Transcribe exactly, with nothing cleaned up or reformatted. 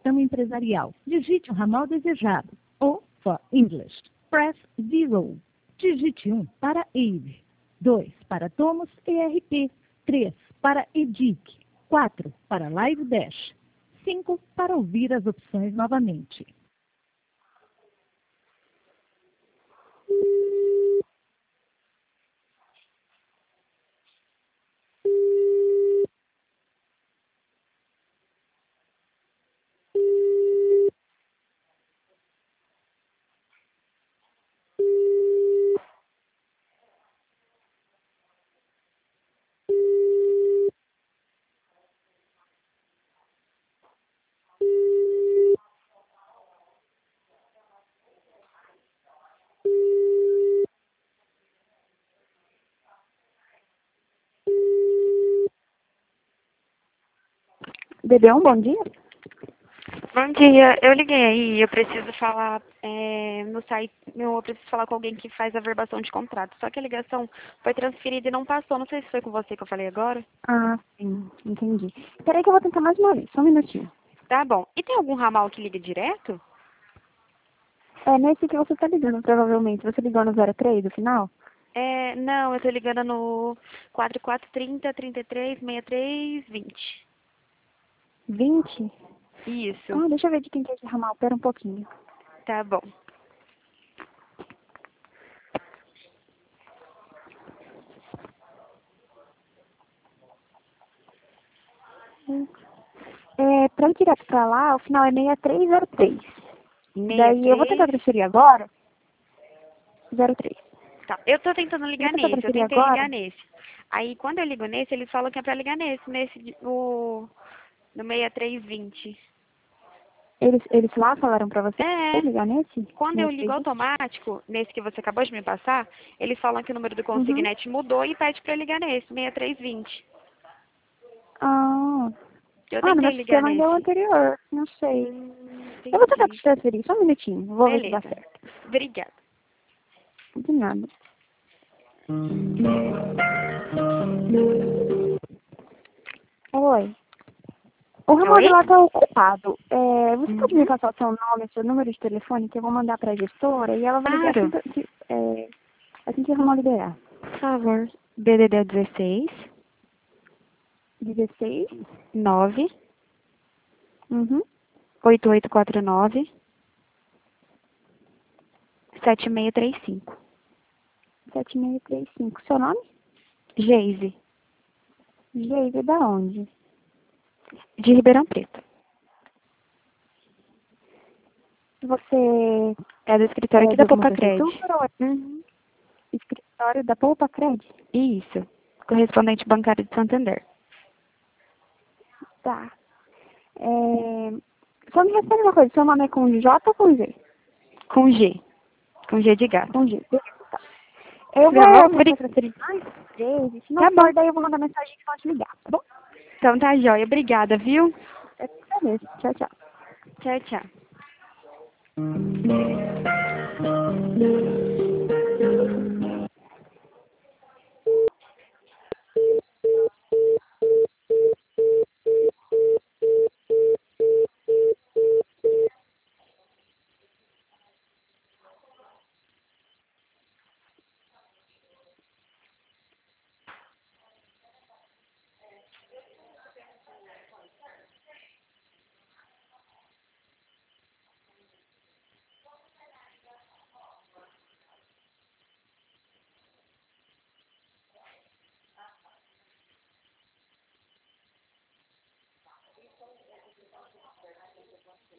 cartão empresarial, digite o ramal desejado. Ou, for English, press zero. Digite um para E I V, dois para Tomos E R P, três para E D I C, quatro para Live Dash, cinco para ouvir as opções novamente. D B um, bom dia. Bom dia, eu liguei aí, eu preciso falar é, no site, eu preciso falar com alguém que faz a verbação de contrato. Só que a ligação foi transferida e não passou. Não sei se foi com você que eu falei agora. Ah, sim, entendi. Peraí que eu vou tentar mais uma vez, só um minutinho. Tá bom. E tem algum ramal que liga direto? É nesse que você tá ligando, provavelmente. Você ligou no zero três do final? É, não, eu tô ligando no quatro quatro três zero, trinta e três, sessenta e três, vinte. vinte? Isso, Ah, deixa eu ver de quem que é esse ramal, pera um pouquinho. tá bom. É, pra ir direto pra lá, o final é seis três zero três. Daí eu vou tentar sessenta e três. transferir agora. zero três. Tá, eu tô tentando Eu ligar vou tentar nesse, eu transferir tentei agora. ligar nesse. Aí quando eu ligo nesse, eles falam que é pra ligar nesse, nesse, de- o, no sessenta e três vinte. Eles, eles lá falaram pra você É, ligar nesse? quando eu Nesse ligo vinte? automático, nesse que você acabou de me passar, eles falam que o número do Uhum. consignete mudou e pede pra eu ligar nesse, sessenta e três vinte. Ah. Eu Ah, no tentei meu ligar sistema ainda é o nesse. anterior. Não sei. Hum, Eu vou tentar entendi. te transferir, só um minutinho. Vou ver se dá Beleza. certo. Obrigada. De nada. Oi. O ramal de Oi? lá tá ocupado. É, você pode me Uhum. passar o seu nome, seu número de telefone, que eu vou mandar pra gestora e ela vai ligar assim Claro. que, que, é, assim que o ramal liberar. Por favor. D D D dezesseis, dezesseis. nove, Uhum. oito oito quatro nove, sete seis três cinco. sete seis três cinco. Seu nome? Geise, Geise, da onde? de Ribeirão Preto. Você É do escritório é aqui de da alguma Poupa Cred. prefeitura ou é Uhum. escritório da Poupa Cred? Isso. Correspondente bancário de Santander. Tá. É, só me responde uma coisa, seu nome é com J ou com G? Com G. Com G de gato. Com G. Tá. Eu Tá bom? vou Bri- tentar transferir mais vezes, se não Tá bom. for, daí eu vou mandar mensagem que pode ligar, tá bom? Então tá jóia. Obrigada, viu? É pra mesmo. Tchau, tchau. Tchau, tchau.